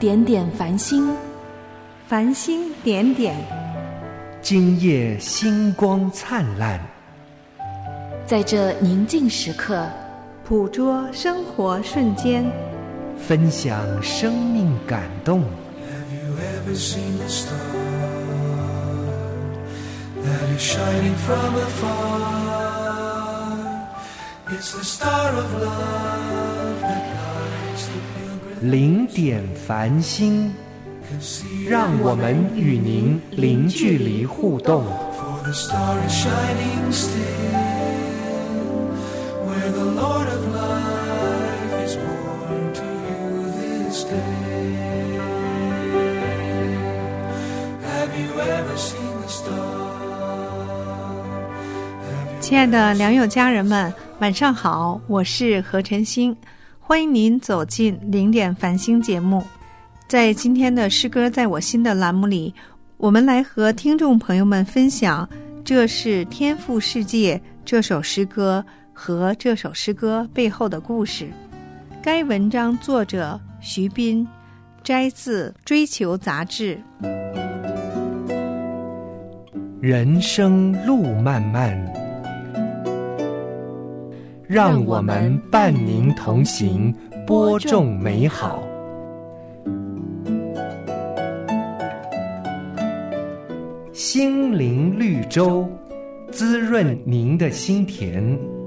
点点繁星， 繁星点点， 今夜星光灿烂。 在这宁静时刻， 捕捉生活瞬间， 分享生命感动。 Have you ever seen the star that is shining from afar? It's the star of love that lights the pilgrim. 零点繁星，让我们与您零距离互动。 For the star is shining still, where the Lord of life is born to you this day. Have you ever seen the star? 亲爱的良友家人们，晚上好，我是何晨星，欢迎您走进零点繁星节目。在今天的诗歌在我心的栏目里，我们来和听众朋友们分享这是天父世界这首诗歌和这首诗歌背后的故事。该文章作者徐斌，摘自《追求》杂志。 人生路漫漫，让我们伴您同行，播种美好。心灵绿洲，滋润您的心田。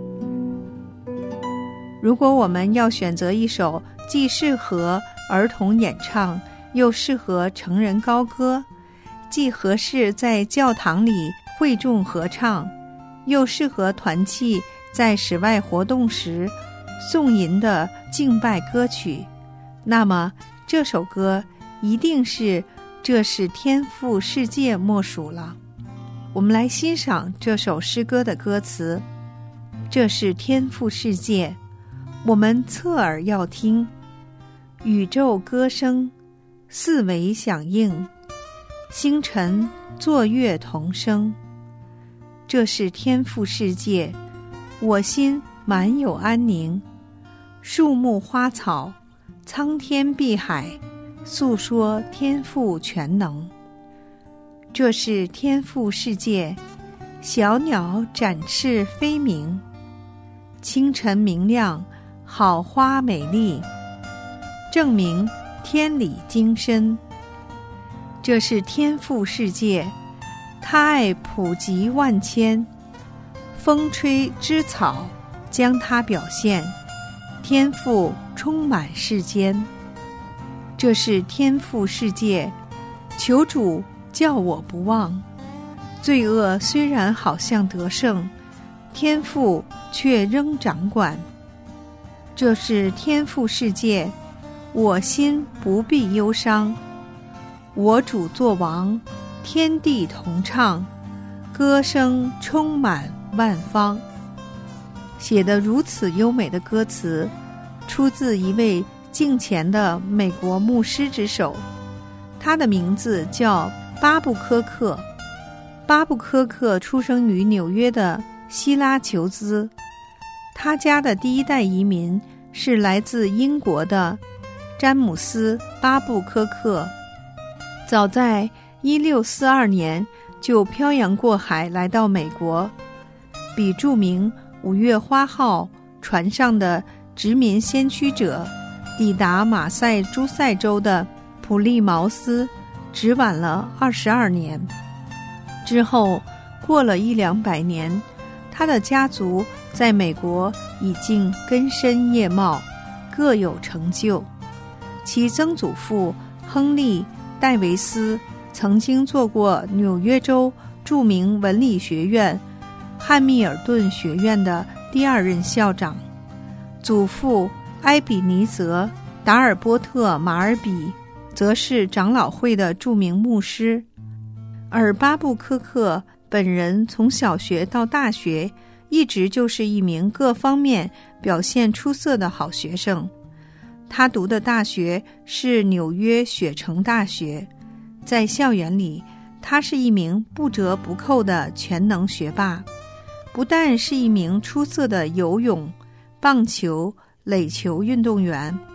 如果我们要选择一首既适合儿童演唱，又适合成人高歌，既合适在教堂里会众合唱，又适合团契在室外活动时颂吟的敬拜歌曲，那么这首歌一定是这是天父世界莫属了。我们来欣赏这首诗歌的歌词。这是天父世界，我们侧耳要听，宇宙歌声四维响应，星辰作乐同声。这是天父世界，我心满有安宁，树木花草，苍天碧海，诉说天父全能。这是天父世界，小鸟展翅飞鸣，清晨明亮，好花美丽，证明天理精深。这是天父世界，他爱普及万千，风吹枝草将它表现，天父充满世间。这是天父世界，求主叫我不忘，罪恶虽然好像得胜，天父却仍掌管。这是天父世界，我心不必忧伤，我主作王，天地同唱，歌声充满万方。写得如此优美的歌词，出自一位敬虔的美国牧师之手，他的名字叫巴布科克。巴布科克出生于纽约的希拉裘兹，他家的第一代移民是来自英国的詹姆斯·巴布科克。早在1642年就漂洋过海来到美国，比著名5月花号船上的殖民先驱者抵达马赛诸塞州的普利茅斯只晚了22年。之后过了100-200年，他的家族在美国已经根深叶茂，各有成就。其曾祖父亨利·戴维斯曾经做过纽约州著名文理学院汉密尔顿学院的第2任校长，祖父埃比尼泽·达尔波特·马尔比则是长老会的著名牧师。而巴布科克本人从小学到大学一直就是一名各方面表现出色的好学生。他读的大学是纽约雪城大学，在校园里他是一名不折不扣的全能学霸，不但是一名出色的游泳、棒球、垒球运动员，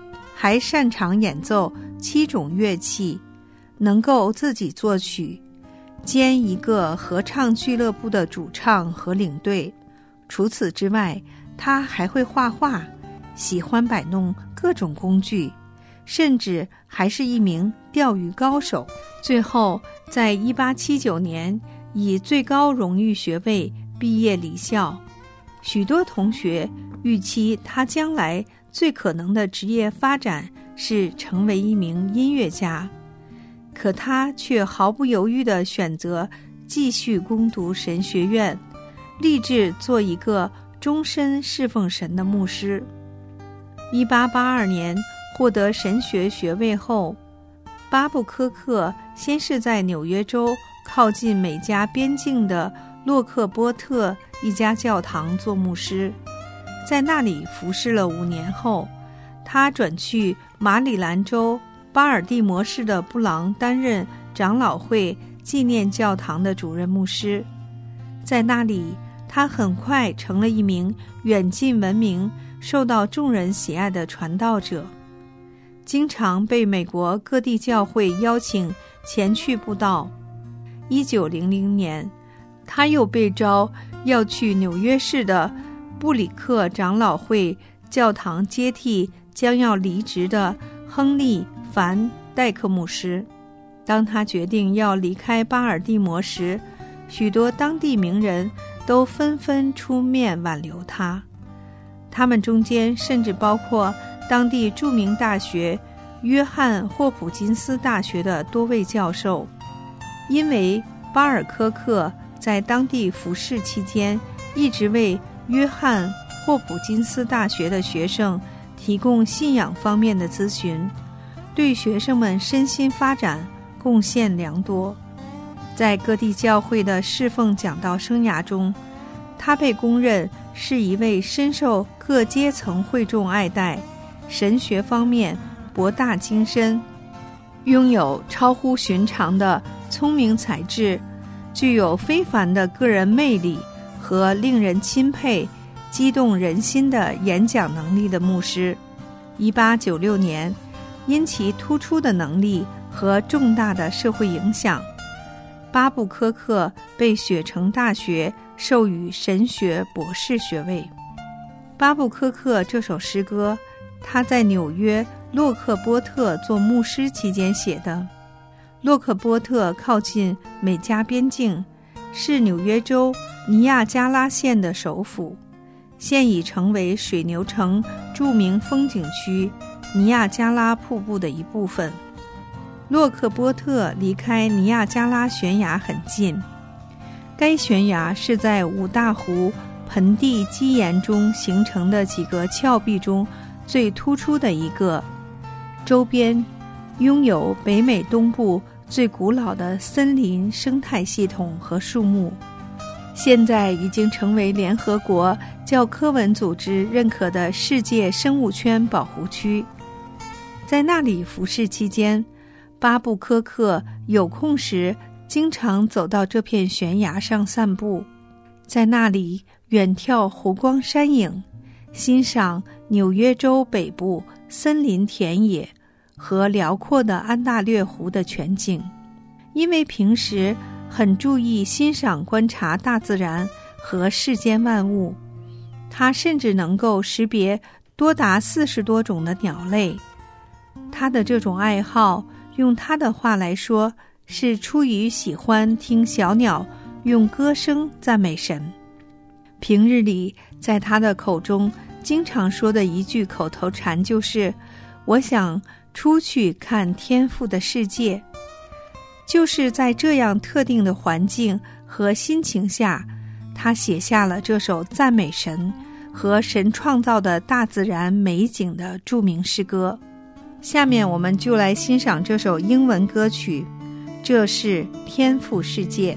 还擅长演奏7种乐器，能够自己作曲，兼一个合唱俱乐部的主唱和领队。除此之外，他还会画画，喜欢摆弄各种工具，甚至还是一名钓鱼高手。最后在1879年以最高荣誉学位毕业离校。许多同学预期他将来最可能的职业发展是成为一名音乐家，可他却毫不犹豫地选择继续攻读神学院，立志做一个终身侍奉神的牧师。1882年获得神学学位后，巴布科克先是在纽约州靠近美加边境的洛克波特一家教堂做牧师，在那里服侍了5年后，他转去马里兰州巴尔的摩市的布朗担任长老会纪念教堂的主任牧师。在那里，他很快成了一名远近闻名、受到众人喜爱的传道者，经常被美国各地教会邀请前去布道。1900年，他又被召要去纽约市的布里克长老会教堂接替将要离职的亨利·凡戴克牧师。当他决定要离开巴尔的摩时，许多当地名人都纷纷出面挽留他，他们中间甚至包括当地著名大学约翰霍普金斯大学的多位教授。因为巴尔科克在当地服侍期间一直为约翰霍普金斯大学的学生提供信仰方面的咨询，对学生们身心发展贡献良多。在各地教会的侍奉讲道生涯中，他被公认是一位深受各阶层会众爱戴，神学方面博大精深，拥有超乎寻常的聪明才智，具有非凡的个人魅力和令人钦佩、激动人心的演讲能力的牧师。1896年，因其突出的能力和重大的社会影响，巴布科克被雪城大学授予神学博士学位。巴布科克这首诗歌，他在纽约洛克波特做牧师期间写的。洛克波特靠近美加边境，是纽约州尼亚加拉县的首府，现已成为水牛城著名风景区尼亚加拉瀑布的一部分。洛克波特离开尼亚加拉悬崖很近，该悬崖是在五大湖盆地基岩中形成的几个峭壁中最突出的一个，周边拥有北美东部最古老的森林生态系统和树木，现在已经成为联合国教科文组织认可的世界生物圈保护区。在那里服侍期间，巴布科克有空时经常走到这片悬崖上散步，在那里远眺湖光山影，欣赏纽约州北部森林田野和辽阔的安大略湖的全景。因为平时很注意欣赏观察大自然和世间万物，他甚至能够识别多达40多种的鸟类。他的这种爱好，用他的话来说，是出于喜欢听小鸟用歌声赞美神。平日里在他的口中经常说的一句口头禅就是我想出去看天父的世界。就是在这样特定的环境和心情下，他写下了这首赞美神和神创造的大自然美景的著名诗歌。下面我们就来欣赏这首英文歌曲，这是天父世界。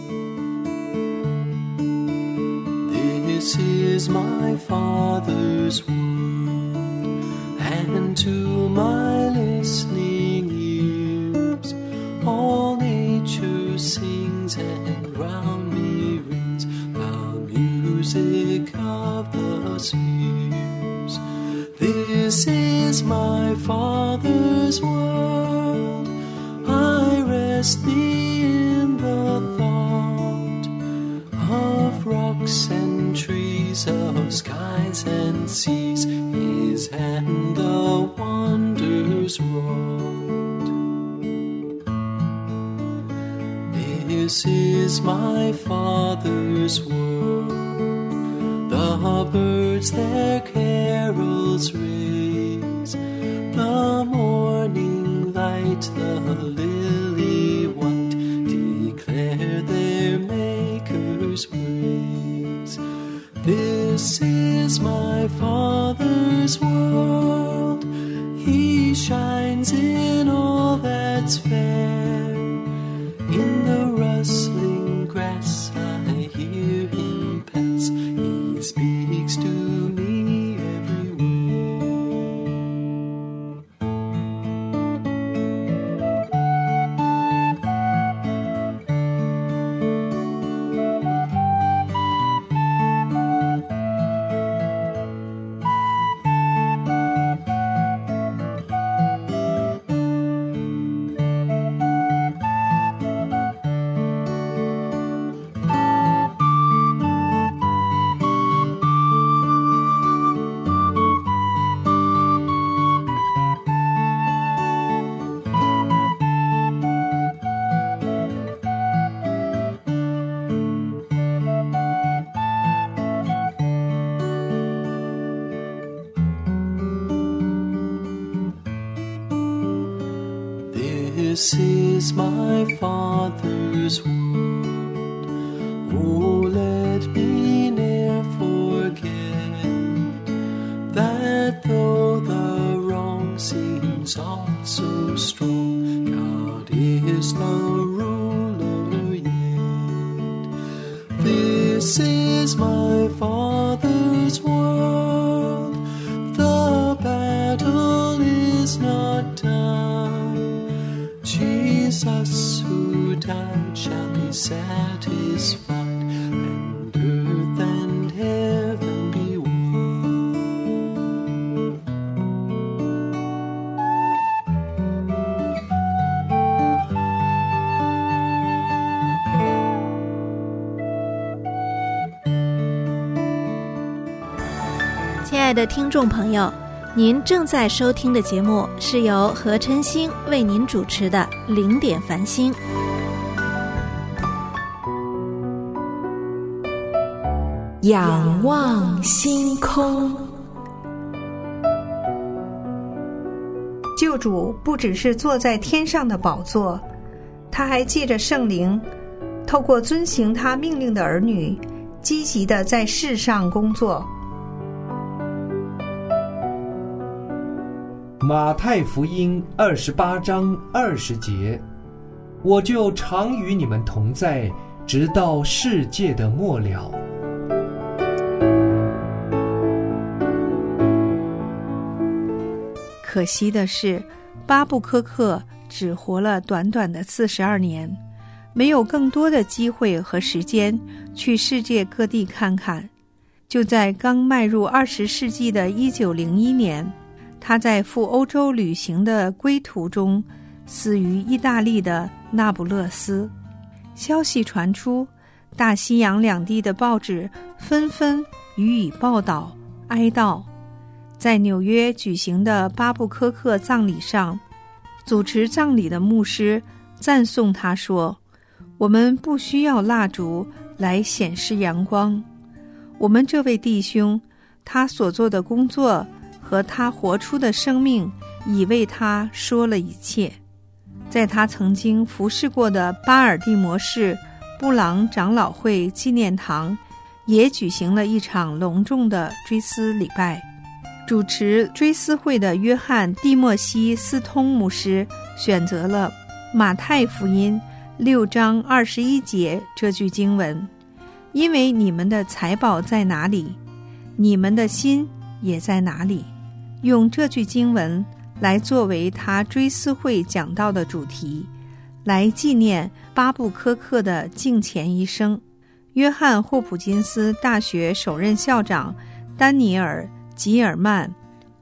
This is my Father's word, and to my listening ears all nature sings and round me rings the music of the spheres. This This is my Father's world. I rest me in the thought of rocks and trees, of skies and seas, His hand the wonders wrought. This is my Father's world. The birds their carols raise, the morning light, the lily white, declare their Maker's praise. This is my Father's world. He shines in all that's fair. In the rustling grass I hear Him pass. He speaks to me everywhere. This is my Father's world. Oh, let me ne'er forget that though the wrong seems oft so strong, God is the ruler yet. This is my Father's world. The battle is not done. Jesus who died shall be satisfied, and earth and heaven be one. 亲爱的听众朋友，您正在收听的节目是由何晨星为您主持的零点繁星。 仰望星空。 救主不只是坐在天上的宝座，他还借着圣灵，透过遵行他命令的儿女，积极地在世上工作。 马太福音28章20节，我就常与你们同在，直到世界的末了。 可惜的是，巴布科克只活了短短的42年，没有更多的机会和时间去世界各地看看。就在刚迈入20世纪的1901年，他在赴欧洲旅行的归途中死于意大利的那不勒斯。消息传出，大西洋两地的报纸纷纷予以报道哀悼。在纽约举行的巴布科克葬礼上，主持葬礼的牧师赞颂他说，我们不需要蜡烛来显示阳光，我们这位弟兄，他所做的工作和他活出的生命已为他说了一切。在他曾经服侍过的巴尔的摩市布朗长老会纪念堂也举行了一场隆重的追思礼拜。主持追思会的约翰蒂莫西斯通牧师选择了马太福音6章21节这句经文，因为你们的财宝在哪里，你们的心也在哪里。用这句经文来作为他追思会讲道的主题，来纪念巴布科克的敬虔一生。约翰霍普金斯大学首任校长丹尼尔吉尔曼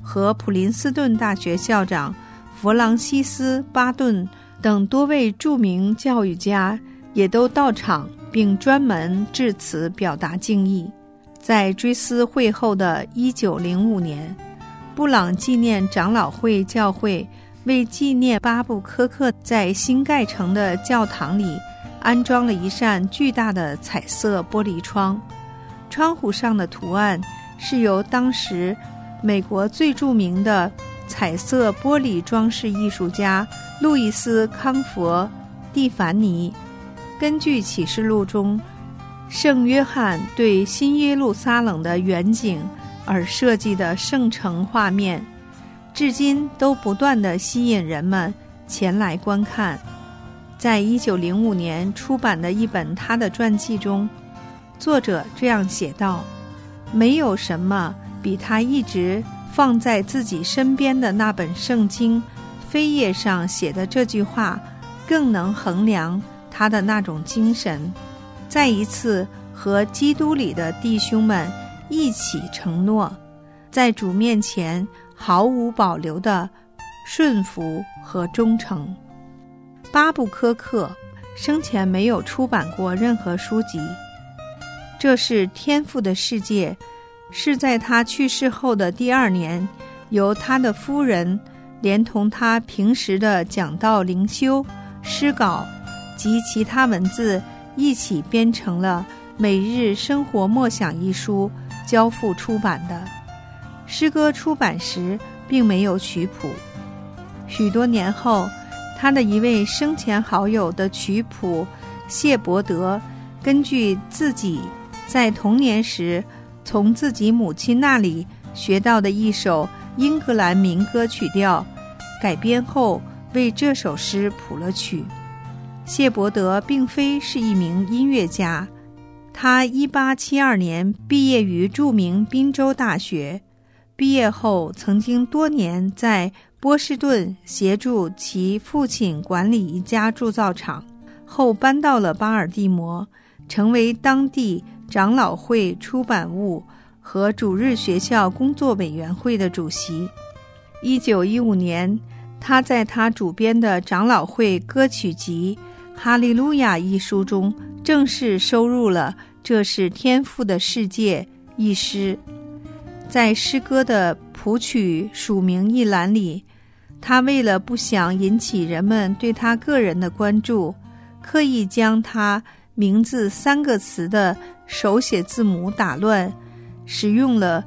和普林斯顿大学校长弗朗西斯·巴顿等多位著名教育家也都到场，并专门致辞表达敬意。在追思会后的1905年，布朗纪念长老会教会为纪念巴布科克在新盖成的教堂里安装了一扇巨大的彩色玻璃窗，窗户上的图案是由当时美国最著名的彩色玻璃装饰艺术家路易斯·康佛·蒂凡尼根据启示录中圣约翰对新耶路撒冷的远景而设计的圣城画面，至今都不断地吸引人们前来观看。在1905年出版的一本他的传记中，作者这样写道：没有什么比他一直放在自己身边的那本圣经扉页上写的这句话更能衡量他的那种精神。再一次和基督里的弟兄们一起承诺，在主面前毫无保留的顺服和忠诚。巴布科克生前没有出版过任何书籍，这是天父的世界是在他去世后的第2年，由他的夫人连同他平时的讲道灵修、诗稿及其他文字一起编成了《每日生活默想》一书，交付出版的。诗歌出版时并没有曲谱。许多年后，他的一位生前好友的曲谱谢伯德根据自己在童年时从自己母亲那里学到的一首英格兰民歌曲调改编后，为这首诗谱了曲。谢伯德并非是一名音乐家，他1872年毕业于著名宾州大学，毕业后曾经多年在波士顿协助其父亲管理一家铸造厂，后搬到了巴尔的摩，成为当地长老会出版物和主日学校工作委员会的主席。1915年，他在他主编的长老会歌曲集《哈利路亚》一书中正式收入了《这是天父的世界》一诗。在诗歌的谱曲署名一栏里，他为了不想引起人们对他个人的关注，刻意将他名字3个词的手写字母打乱，使用了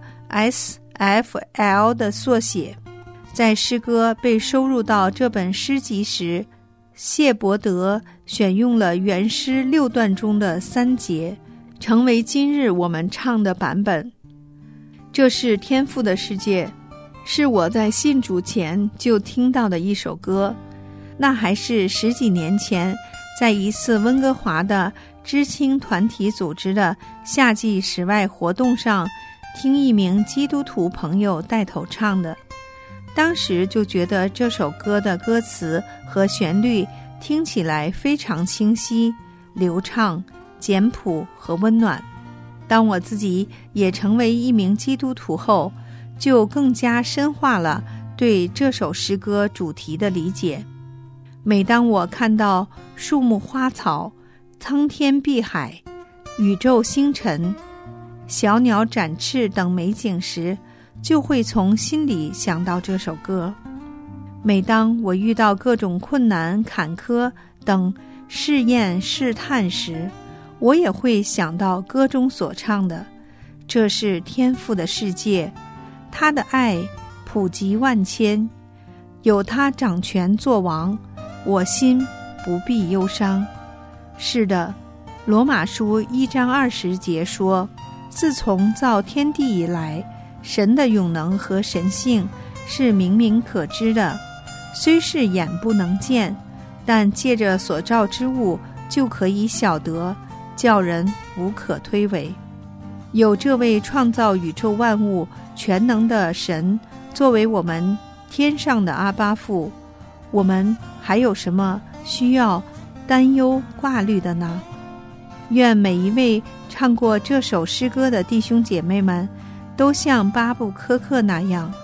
SFL 的缩写。在诗歌被收入到这本诗集时，谢伯德选用了原诗6段中的3节，成为今日我们唱的版本。这是天父的世界，是我在信主前就听到的一首歌，那还是10几年前在一次温哥华的知青团体组织的夏季室外活动上听一名基督徒朋友带头唱的。当时就觉得这首歌的歌词和旋律听起来非常清晰、流畅、简朴和温暖。当我自己也成为一名基督徒后，就更加深化了对这首诗歌主题的理解。每当我看到树木花草、苍天碧海、宇宙星辰、小鸟展翅等美景时，就会从心里想到这首歌。每当我遇到各种困难、坎坷等试验、试探时，我也会想到歌中所唱的，这是天父的世界，他的爱普及万千，有他掌权作王，我心不必忧伤。是的，罗马书1章20节说，自从造天地以来，神的永能和神性是明明可知的，虽是眼不能见，但借着所造之物就可以晓得，叫人无可推诿。有这位创造宇宙万物全能的神作为我们天上的阿爸父，我们还有什么需要担忧挂虑的呢？愿每一位唱过这首诗歌的弟兄姐妹们都像巴布科克那样，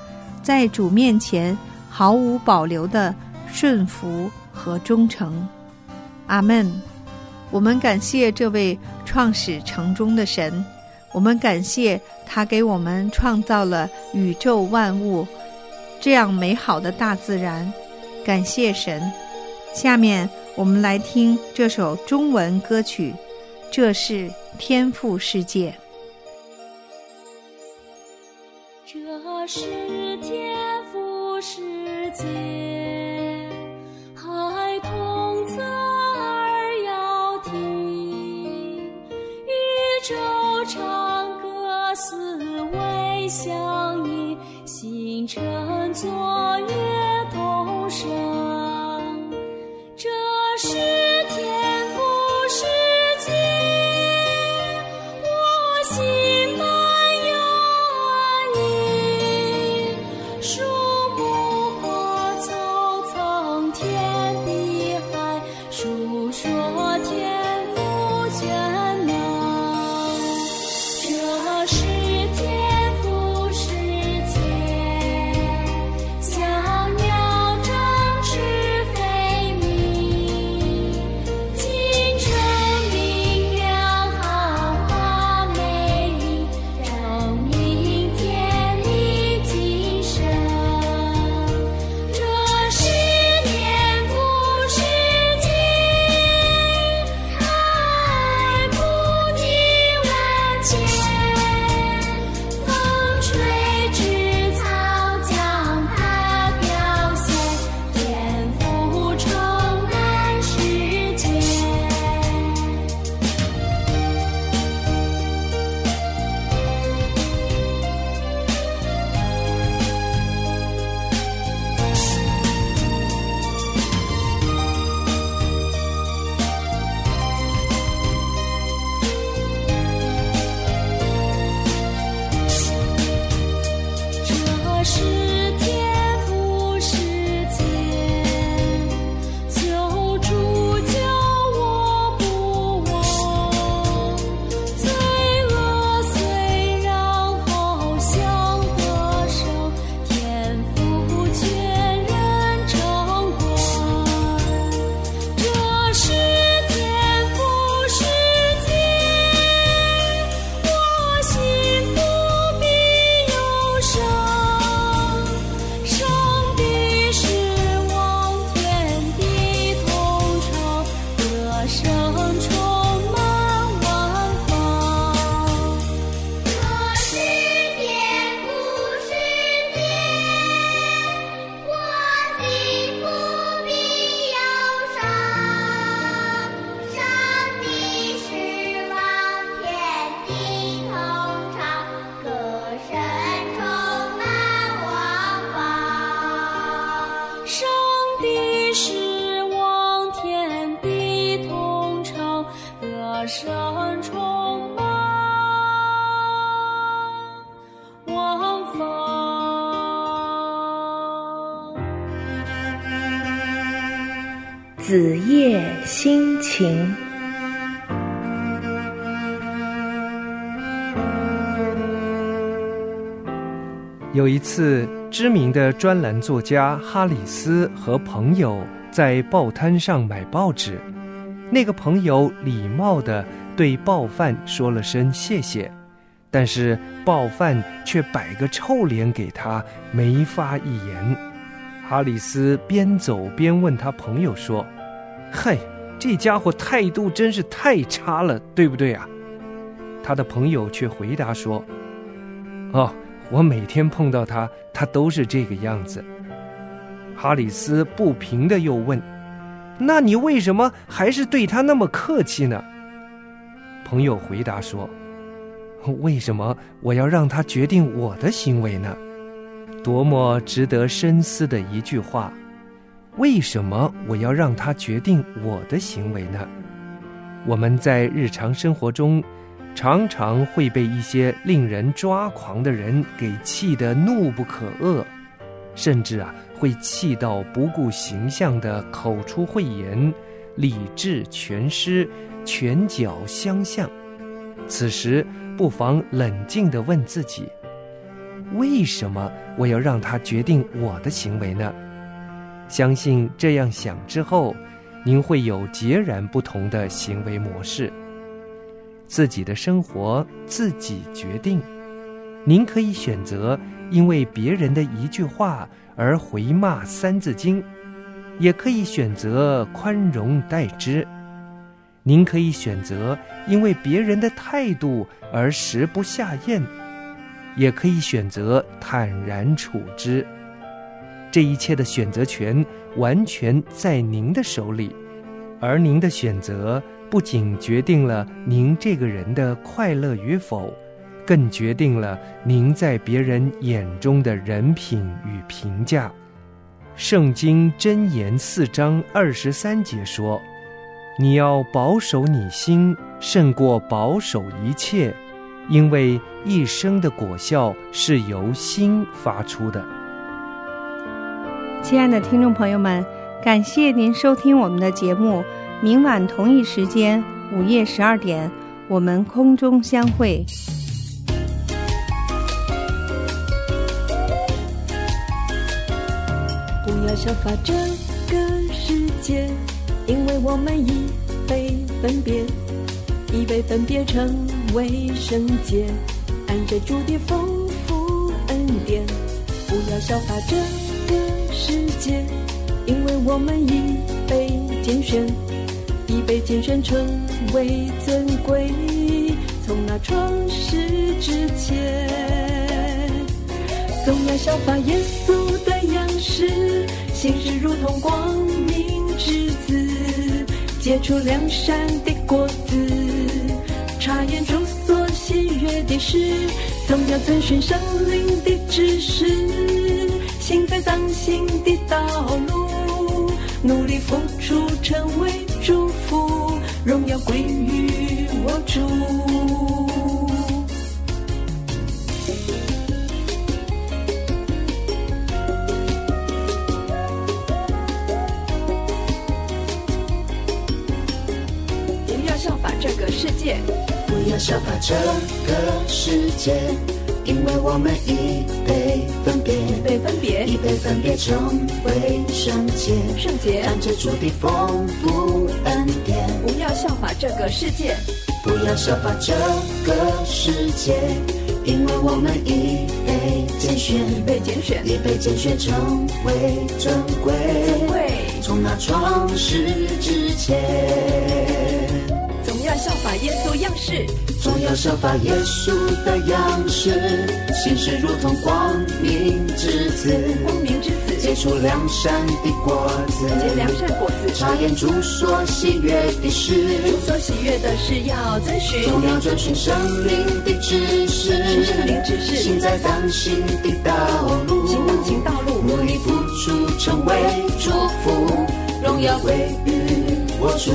在主面前毫无保留的顺服和忠诚。阿们。我们感谢这位创始成终的神，我们感谢他给我们创造了宇宙万物，这样美好的大自然，感谢神。下面我们来听这首中文歌曲，这是天父世界。 这是天父世界，孩童侧耳要听，宇宙唱歌思维相应，星辰作乐同声。这是天父世界，我心满有安宁，树木花草苍天地海，述说天父全能。这是天父世界，小鸟展翅飞鸣，清晨明亮好花美丽，证明天地今生。这是天父世界，爱不及万千，风吹枝草将它表现，天父充满世界。这是天父世界，救主救我不忘，罪恶虽然好像得胜，天父全然掌管。这是天父世界，我心不必忧伤，上帝是望天地同常，歌声充满万方。这是天父世界，我心不必忧伤，上帝是望天地同常，歌声充满万方。上帝是望天地同常，歌声充满万方。 子夜心情。 有一次，知名的专栏作家哈里斯和朋友在报摊上买报纸，那个朋友礼貌地对报贩说了声谢谢，但是报贩却摆个臭脸给他，没发一言。哈里斯边走边问他朋友说：“嗨，这家伙态度真是太差了，对不对啊？”他的朋友却回答说：“哦，我每天碰到他，他都是这个样子。”哈里斯不平地又问：“那你为什么还是对他那么客气呢？”朋友回答说：“为什么我要让他决定我的行为呢？多么值得深思的一句话！为什么我要让他决定我的行为呢？”我们在日常生活中常常会被一些令人抓狂的人给气得怒不可遏，甚至会气到不顾形象的口出秽言，理智全失，拳脚相向。此时不妨冷静地问自己： 为什么我要让他决定我的行为呢？相信这样想之后，您会有截然不同的行为模式。自己的生活自己决定，您可以选择因为别人的一句话而回骂三字经，也可以选择宽容待之。您可以选择因为别人的态度而食不下咽，也可以选择坦然处之。这一切的选择权完全在您的手里，而您的选择不仅决定了您这个人的快乐与否，更决定了您在别人眼中的人品与评价。圣经箴言4章23节说，你要保守你心，胜过保守一切，因为一生的果效是由心发出的。 亲爱的听众朋友们，感谢您收听我们的节目，明晚同一时间午夜12点，我们空中相会。 不要效法这个世界，因为我们已被分别，已被分别成为圣洁，按着主的丰富恩典。不要效法这个世界，因为我们已被拣选，已被拣选成为尊贵，从那创世之前。总要效法耶稣的样式，行事如同光明之子，结出良善的果子，察验主所喜悦的事，总要遵循圣灵的指示，行在当行的道路，努力付出成为祝福，荣耀归于我主。 不要效法这个世界，因为我们已被分别，已被分别成为圣洁，按着主的丰富恩典。 不要效法这个世界， 不要效法这个世界，因为我们已被拣选，已被拣选成为尊贵，从那创世之前。 总要效法耶稣样式， 总要效法耶稣的样式，行事如同光明之子，结出良善的果子，察验主所喜悦的事， 要遵循， 总要遵循圣灵的指示，行在当行的道路，努力付出成为祝福，荣耀归于我主。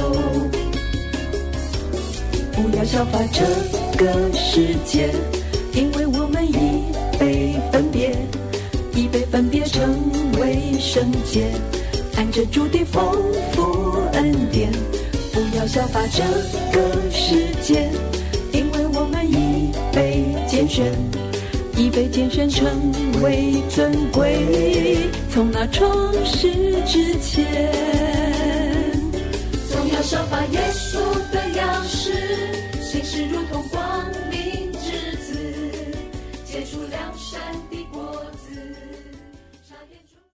不要效法这个世界，因为我们已被分别，已被分别成为圣洁，按着主的丰富恩典。不要效法这个世界，因为我们已被拣选，已被拣选成为尊贵，从那创世之前。 总要效法耶稣的